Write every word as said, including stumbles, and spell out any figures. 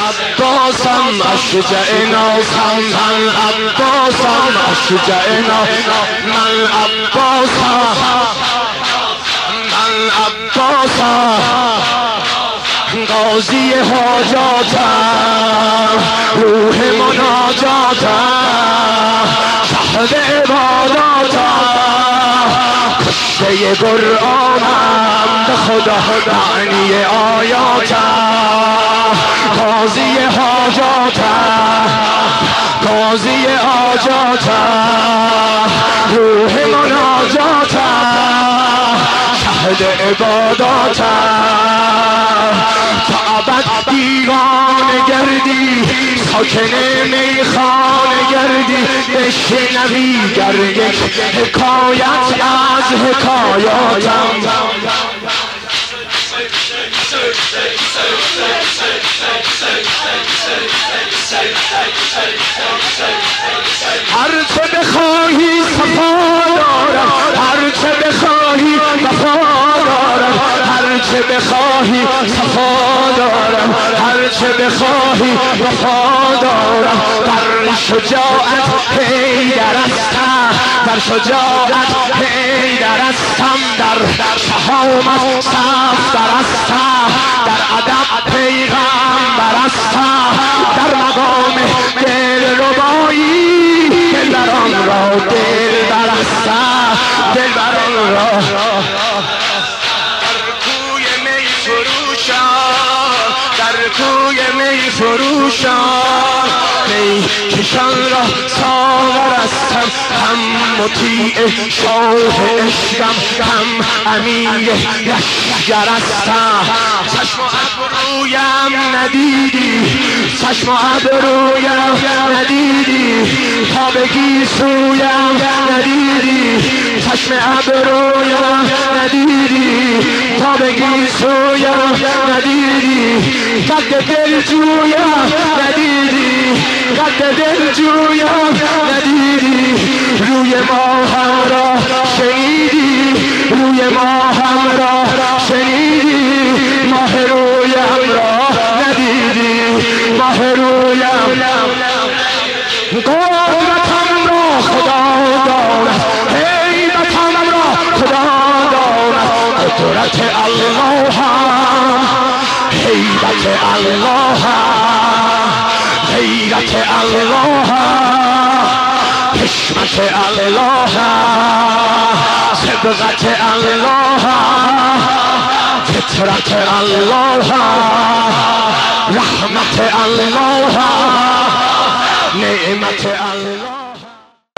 عباسم اشجع ناسم من عباسم اشجع ناسم من عباسم من عباسم قاضی حاجاتم روح مناجاتم شهد عباداتم کشته قرآنم به خدا معنی آیاتم قاضی حاجاتم قاضی حاجاتم روح مناجاتم شهد عباداتم تا ابد دیوانه گردی ساکن میخانه گردی بشنوی گر یک حکایت از حکایاتم هر چه بخواهی صفا دارم هر چه بخواهی وفا دارم هر چه بخواهی صفا دارم هر چه بخواهی وفا دارم در شجاعت حیدر هستم در شجاعت حیدر هستم در شهامت صفدر هستم در ادب پیغمبر هستم در مقام دلربایی دلبران را دلبر هستم دلبران را در کوی می فروشان در کوی می فروشان می کشان را ساغر هستم هم مطیع شاه عشقم هم امیر لشگر هستم چشم و ابرویم ندیدی چشم و ابرویم ندیدی تا بگی سویم ندیدی چشم ابرویم ندیدی تا بگی سویم ندیدی قد دل جویم ندیدی قد دل جویم ندیدی روی ماهم را شنیدی روی ماهم را شنیدی ماه رویم را ندیدی ماه رویم قدرتم را خدا داند هیبتم را خدا داند قدرت الله هیبت الله غیرت الله حشمت الله صبغت الله فطرت الله رحمت الله نعمت الله